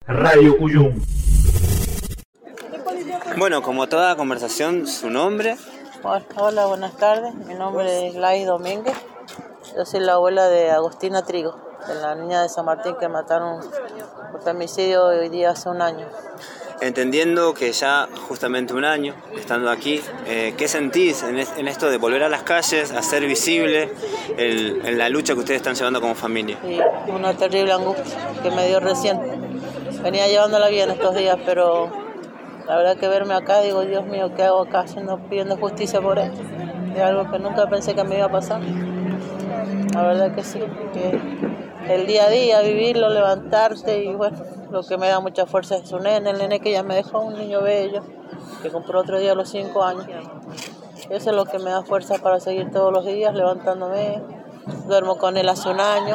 Radio Cuyum. Bueno, como toda conversación, su nombre. Hola, buenas tardes. Mi nombre es Gladys Domínguez. Yo soy la abuela de Agustina Trigo, de la niña de San Martín que mataron por femicidio hoy día hace un año. Entendiendo que ya justamente un año estando aquí, ¿qué sentís en esto de volver a las calles, a ser visible en la lucha que ustedes están llevando como familia? Y una terrible angustia que me dio recién. Venía llevándola bien estos días, pero la verdad que verme acá, digo, Dios mío, ¿qué hago acá pidiendo justicia por él? Es algo que nunca pensé que me iba a pasar. La verdad que sí, que el día a día, vivirlo, levantarte y bueno, lo que me da mucha fuerza es su nene, el nene que ella me dejó, un niño bello, que compró otro día a los 5 años. Eso es lo que me da fuerza para seguir todos los días levantándome. Duermo con él hace un año,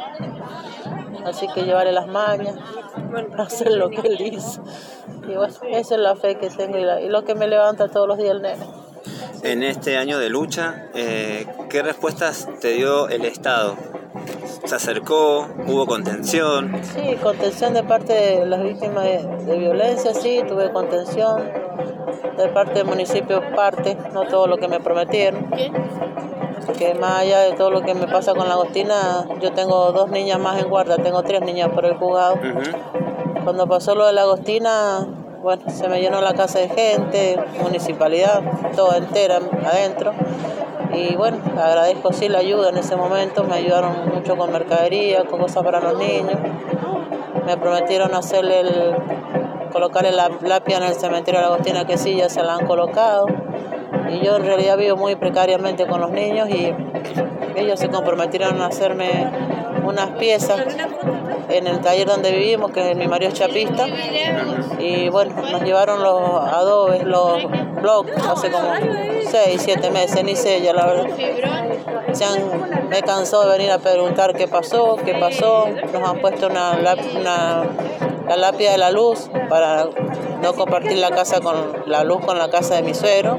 así que llevaré las mañas, hacer lo que él dice. Y bueno, esa es la fe que tengo y lo que me levanta todos los días el nene. En este año de lucha, ¿qué respuestas te dio el Estado? ¿Se acercó? ¿Hubo contención? Sí, contención de parte de las víctimas de violencia, sí, tuve contención. De parte del municipio, no todo lo que me prometieron. Que más allá de todo lo que me pasa con la Agostina, yo tengo 2 niñas más en guarda, tengo 3 niñas por el juzgado. Cuando pasó lo de la Agostina, bueno, se me llenó la casa de gente, municipalidad, toda entera adentro. Y bueno, agradezco sí la ayuda en ese momento, me ayudaron mucho con mercadería, con cosas para los niños. Me prometieron colocarle la lápida en el cementerio de la Agostina, que sí, ya se la han colocado. Y yo en realidad vivo muy precariamente con los niños y ellos se comprometieron a hacerme unas piezas en el taller donde vivimos, que mi marido es chapista. Y bueno, nos llevaron los adobes, los blocks, hace como 6, 7 meses, ni sé ya la verdad. Me cansó de venir a preguntar qué pasó. Nos han puesto la lápida de la luz para no compartir la casa la luz con la casa de mi suegro.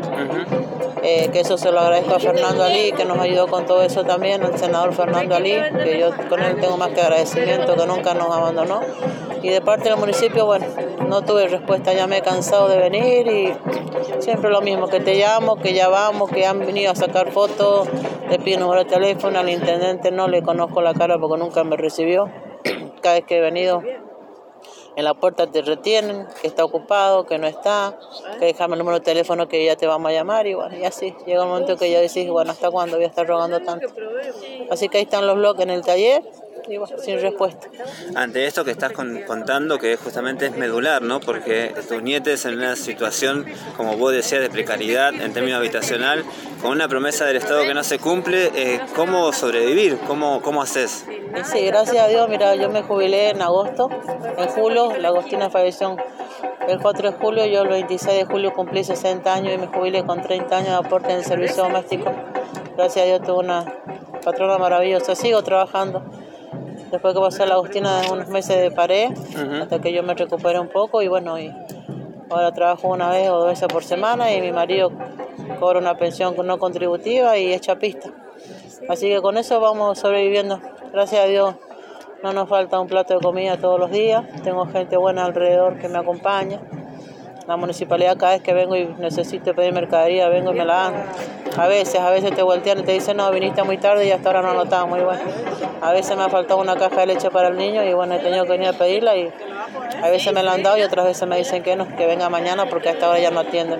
Que eso se lo agradezco a Fernando Alí, que nos ayudó con todo eso también, al senador Fernando Alí, que yo con él tengo más que agradecimiento, que nunca nos abandonó. Y de parte del municipio, bueno, no tuve respuesta, ya me he cansado de venir y siempre lo mismo, que te llamo, que ya vamos, que han venido a sacar fotos, le pido número de teléfono, al intendente no le conozco la cara porque nunca me recibió. Cada vez que he venido, en la puerta te retienen, que está ocupado, que no está, que déjame el número de teléfono que ya te vamos a llamar y bueno, y así. Llega un momento que ya decís, bueno, ¿hasta cuándo voy a estar rogando tanto? Así que ahí están los bloques en el taller y bueno, sin respuesta. Ante esto que estás contando, que justamente es medular, ¿no? Porque tus nietes en una situación, como vos decías, de precariedad en términos habitacional, con una promesa del Estado que no se cumple, ¿cómo sobrevivir? ¿Cómo haces? Sí, gracias a Dios, mira, yo me jubilé en agosto, en julio, la Agostina falleció el 4 de julio, yo el 26 de julio cumplí 60 años y me jubilé con 30 años de aporte en el servicio doméstico. Gracias a Dios tuve una patrona maravillosa, sigo trabajando. Después que pasé la Agostina, unos meses paré, hasta que yo me recuperé un poco y bueno, y ahora trabajo 1 vez o 2 veces por semana y mi marido cobra una pensión no contributiva y es chapista. Así que con eso vamos sobreviviendo. Gracias a Dios no nos falta un plato de comida todos los días. Tengo gente buena alrededor que me acompaña. La municipalidad, cada vez que vengo y necesito pedir mercadería, vengo y me la dan. A veces te voltean y te dicen, no, viniste muy tarde y hasta ahora no anotamos. Y bueno, a veces me ha faltado una caja de leche para el niño y bueno, he tenido que venir a pedirla y a veces me la han dado y otras veces me dicen que no, que venga mañana porque hasta ahora ya no atienden.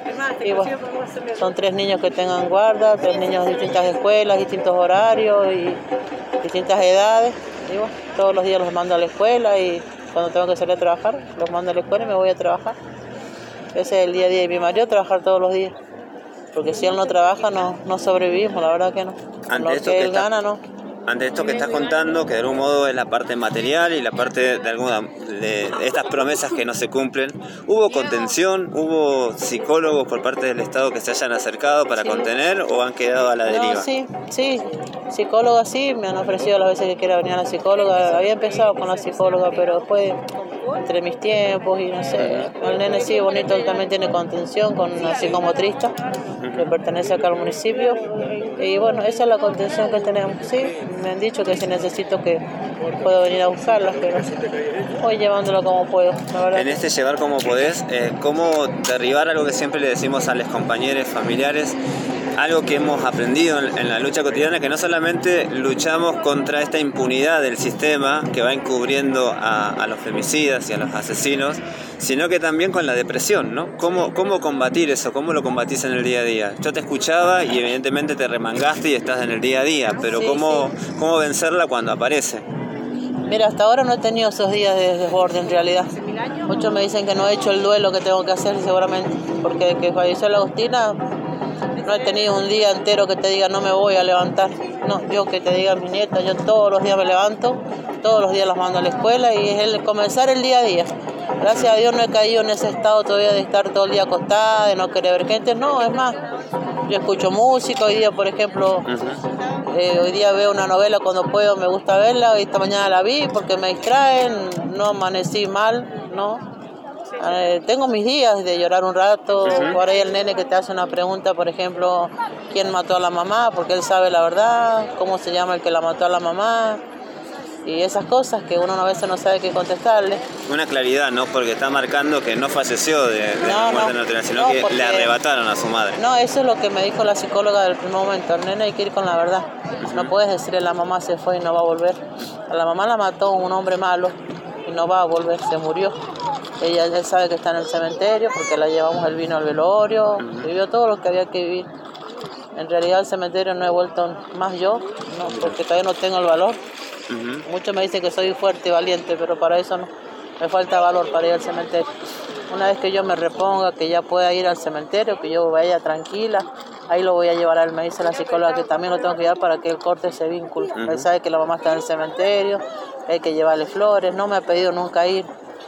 Y bueno, son 3 niños que tengan guarda, 3 niños de distintas escuelas, distintos horarios y distintas edades. Y bueno, todos los días los mando a la escuela y cuando tengo que salir a trabajar, los mando a la escuela y me voy a trabajar. Ese es el día a día de mi marido, trabajar todos los días. Porque si él no trabaja, no sobrevivimos, la verdad que no. Lo que él gana, no. Ante esto que estás contando, que de algún modo es la parte material y la parte de estas promesas que no se cumplen, ¿hubo contención? ¿Hubo psicólogos por parte del Estado que se hayan acercado para contener o han quedado a la deriva? No, sí, psicólogas sí, me han ofrecido las veces que quiera venir a la psicóloga. Había empezado con la psicóloga, pero después entre mis tiempos y no sé. El nene sí, bonito, él también tiene contención con una psicomotrista que pertenece acá al municipio. Y bueno, esa es la contención que tenemos. Sí, me han dicho que si necesito que puedo venir a buscarla, pero voy llevándolo como puedo, la verdad. En este llevar como podés, ¿cómo derribar algo que siempre le decimos a los compañeros, familiares? Algo que hemos aprendido en la lucha cotidiana, que no solamente luchamos contra esta impunidad del sistema que va encubriendo a los femicidas y a los asesinos, sino que también con la depresión, ¿no? ¿Cómo combatir eso? ¿Cómo lo combatís en el día a día? Yo te escuchaba y evidentemente te remangaste y estás en el día a día, pero Sí, ¿cómo vencerla cuando aparece? Mira, hasta ahora no he tenido esos días de desborde en realidad. Muchos me dicen que no he hecho el duelo que tengo que hacer seguramente, porque desde que falleció la Agustina no he tenido un día entero que te diga no me voy a levantar. No, yo que te diga mi nieta, yo todos los días me levanto, todos los días las mando a la escuela y es el comenzar el día a día. Gracias a Dios no he caído en ese estado todavía de estar todo el día acostada, de no querer ver gente. No, es más, yo escucho música, hoy día por ejemplo, hoy día veo una novela cuando puedo, me gusta verla, hoy esta mañana la vi porque me distraen, no amanecí mal, no. Tengo mis días de llorar un rato, por ahí el nene que te hace una pregunta, por ejemplo, ¿quién mató a la mamá? Porque él sabe la verdad, ¿cómo se llama el que la mató a la mamá? Y esas cosas que uno a veces no sabe qué contestarle. Una claridad, ¿no? Porque está marcando que no falleció de la muerte natural, sino que le arrebataron a su madre. No, eso es lo que me dijo la psicóloga del primer momento. El nene hay que ir con la verdad. No puedes decirle la mamá se fue y no va a volver. A la mamá la mató un hombre malo y no va a volver, se murió. Él sabe que está en el cementerio porque la llevamos el vino al velorio, vivió todo lo que había que vivir. En realidad al cementerio no he vuelto más yo, no, porque todavía no tengo el valor. Muchos me dicen que soy fuerte y valiente, pero para eso no. Me falta valor para ir al cementerio. Una vez que yo me reponga, que ya pueda ir al cementerio, que yo vaya tranquila, ahí lo voy a llevar a él. Me dice la psicóloga que también lo tengo que llevar para que él corte ese vínculo. Él sabe que la mamá está en el cementerio, hay que llevarle flores, no me ha pedido nunca ir.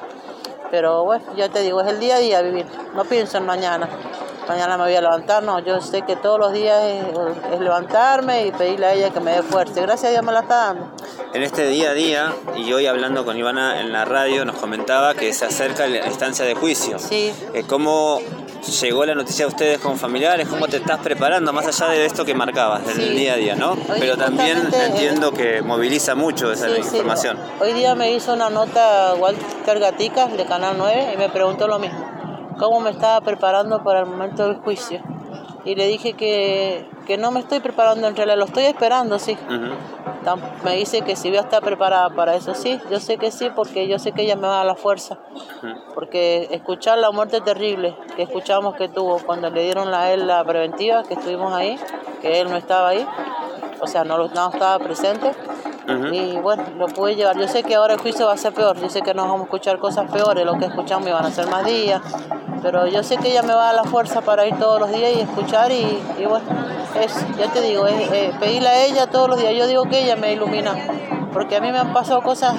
Pero bueno, ya te digo, es el día a día vivir. No pienso en mañana. Mañana me voy a levantar, no. Yo sé que todos los días es levantarme y pedirle a ella que me dé fuerza. Gracias a Dios me la está dando. En este día a día, y hoy hablando con Ivana en la radio, nos comentaba que se acerca la instancia de juicio. Sí. ¿Cómo llegó la noticia a ustedes como familiares? ¿Cómo te estás preparando? Más allá de esto que marcabas, del día a día, ¿no? Pero también entiendo que moviliza mucho esa información. Sí. Hoy día me hizo una nota Walter Gaticas de Canal 9 y me preguntó lo mismo. ¿Cómo me estaba preparando para el momento del juicio? Y le dije que no me estoy preparando, en realidad lo estoy esperando, sí. Me dice que si voy a estar preparada para eso, sí. Yo sé que sí, porque yo sé que ella me va a dar la fuerza. Porque escuchar la muerte terrible que escuchamos que tuvo cuando le dieron a él la preventiva, que estuvimos ahí, que él no estaba ahí, o sea, no estaba presente. Y bueno, lo pude llevar. Yo sé que ahora el juicio va a ser peor, yo sé que nos vamos a escuchar cosas peores, lo que escuchamos y van a ser más días, pero yo sé que ella me va a dar la fuerza para ir todos los días y escuchar y bueno, ya te digo, pedirle a ella todos los días. Yo digo que ella me ilumina, porque a mí me han pasado cosas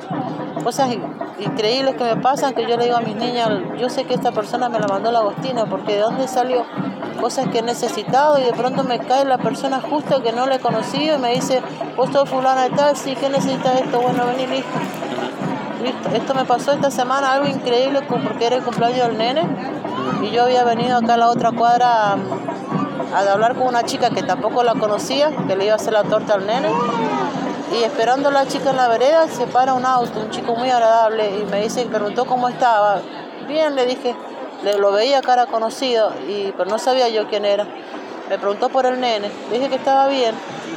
increíbles que me pasan, que yo le digo a mis niñas, yo sé que esta persona me la mandó la Agustina, porque de dónde salió, cosas que he necesitado y de pronto me cae la persona justa que no le he conocido y me dice, vos sos fulana de tal, sí, ¿qué necesitas esto? Bueno, vení, listo. Esto me pasó esta semana, algo increíble porque era el cumpleaños del nene y yo había venido acá a la otra cuadra a hablar con una chica que tampoco la conocía, que le iba a hacer la torta al nene. Y esperando a la chica en la vereda, se para un auto, un chico muy agradable, y me preguntó cómo estaba. Bien, le dije, lo veía cara conocido, pero no sabía yo quién era. Me preguntó por el nene, le dije que estaba bien.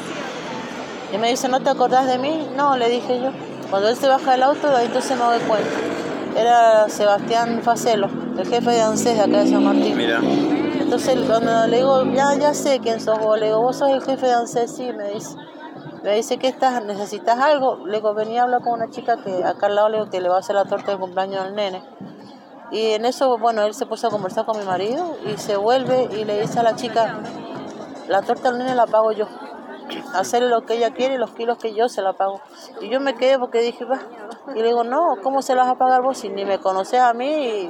Y me dice, ¿no te acordás de mí? No, le dije yo. Cuando él se baja del auto, entonces me doy cuenta. Era Sebastián Facelo, el jefe de ANSES de acá de San Martín. Mira. Entonces cuando le digo, ya sé quién sos vos, le digo, ¿vos sos el jefe de ANSES? Sí, me dice. Me dice, ¿qué estás? ¿Necesitas algo? Le digo, venía a hablar con una chica que acá al lado le digo que le va a hacer la torta de cumpleaños al nene. Y en eso, bueno, él se puso a conversar con mi marido y se vuelve y le dice a la chica, la torta al nene la pago yo. Hacerle lo que ella quiere y los kilos que yo se la pago. Y yo me quedé porque dije, va. Y le digo, no, ¿cómo se las vas a pagar vos si ni me conoces a mí?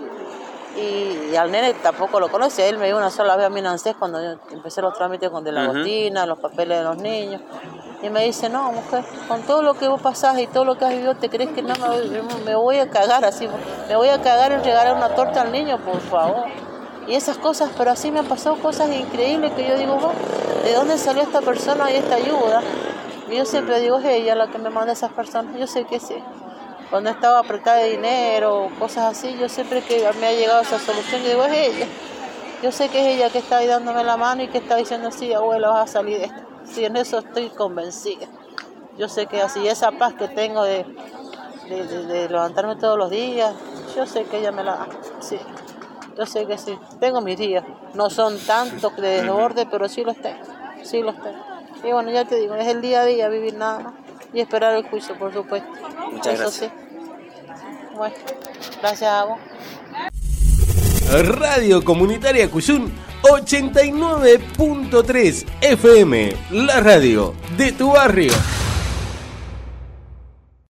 Y al nene tampoco lo conoce. Él me dio una sola vez a mí en ANSES cuando yo empecé los trámites con de la Agustina, los papeles de los niños. Y me dice, no, mujer, con todo lo que vos pasás y todo lo que has vivido, ¿te crees que no me voy a cagar así? Me voy a cagar en regalar una torta al niño, por favor. Y esas cosas, pero así me han pasado cosas increíbles que yo digo, ¿de dónde salió esta persona y esta ayuda? Y yo siempre digo, es ella la que me manda a esas personas. Yo sé que sí. Cuando estaba apretada de dinero, cosas así, yo siempre que me ha llegado esa solución, yo digo, es ella. Yo sé que es ella que está ahí dándome la mano y que está diciendo, sí, abuela, vas a salir de esto. Sí, en eso estoy convencida. Yo sé que así, esa paz que tengo de levantarme todos los días, yo sé que ella me la da. Sí, yo sé que sí. Tengo mis días. No son tantos de desborde, pero sí los tengo. Sí los tengo. Y bueno, ya te digo, es el día a día, vivir nada más. Y esperar el juicio, por supuesto. Muchas gracias. Sí. Bueno, gracias a vos. Radio Comunitaria Cuyún 89.3 FM, la radio de tu barrio.